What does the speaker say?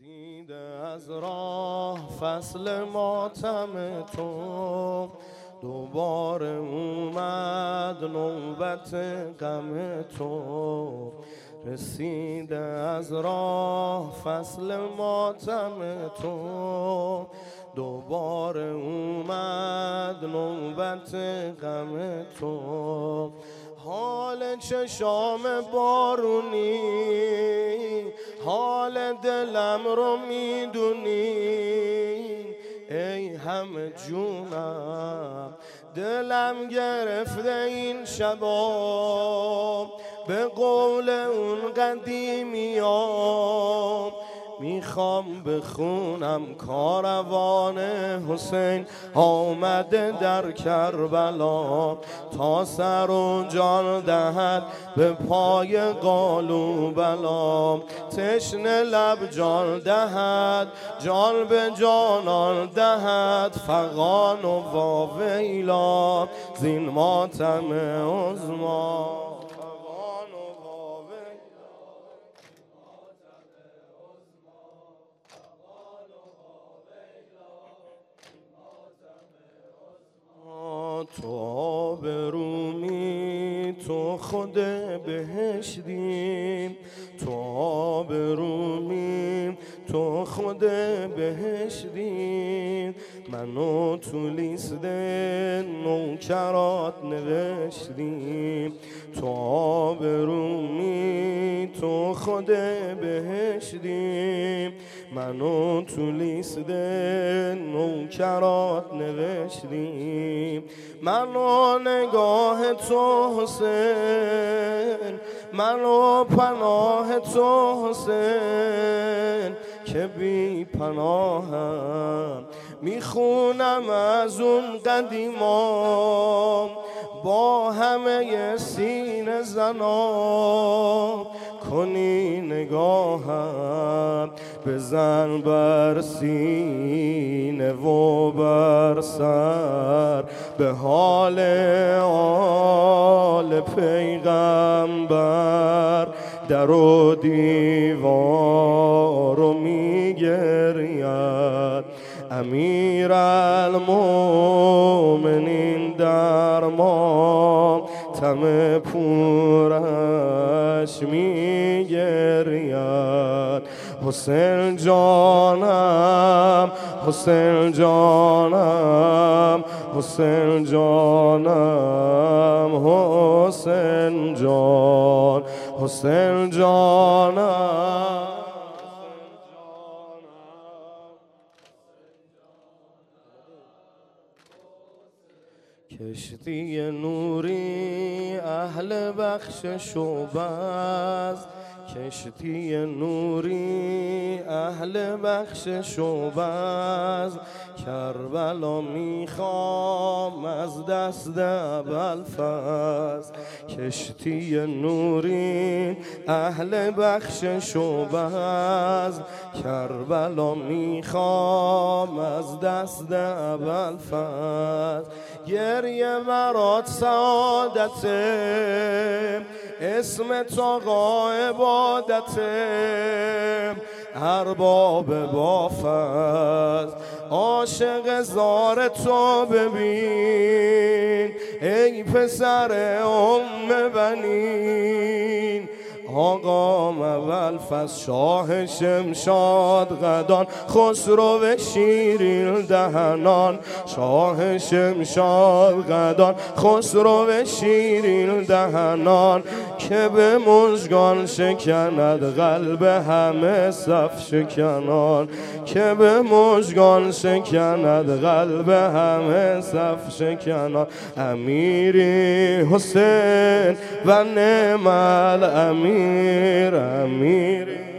رسیده از راه فصل ماتم تو، دوباره اومد نوبت غم تو. رسیده از راه فصل ماتم تو، دوباره اومد نوبت غم تو. حال چشام بارونی، حال دلم رو میدونی، ای همه جونم دلم گرفته این شبا. به قول اون قدیمیام میخوام بخونم کاروان حسین آمده در کربلا، تا سر و جان دهد به پای قالو بلا. تشنه لب جان دهد، جان به جانان دهد، فغان و واویلا زین ماتم عظما. تو آبرومی تو خود بهشتی، تو آبرومی تو خود بهشتی. منو تو لیست نوکرات نوشتی. تو آبرومی تو خود بهشتی، منو تو لیست نوکرات نوشتی. منو نگاه تو حسین، منو پناه تو حسین، که بی پناهم میخونم از اون قدیما. با همه سینه زنا کنی نگاهم، بزن بر سینه و بر سر به حال آل پیغمبر. در و دیوار و میگرید امیر المومنین در ما، تم پورش میگرید. حسین جانم حسین جانم حسین جانم حسین جان حسین جانم. کشتی نوری اهل بخشش و بز، کشتی نوری اهل بخشش و بز. کربلا میخوام از دست ابوالفضل، کشتی نوری اهل بخشش و بز. کربلا میخوام از دست ابوالفضل. گریه برات سعادته، اسم تو آقا عبادته. ارباب با فضل عاشق زار تو ببین، ای پسر ام بنین. آقام ابوالفضل شاه شمشاد قدان، خسرو شیرین دهنان. شاه شمشاد قدان، خسرو شیرین دهنان. که به مژگان شکند قلب همه صف شکنان، که به مژگان شکند قلب همه صف شکنان. امیری حسین و نعم الامیر، امیر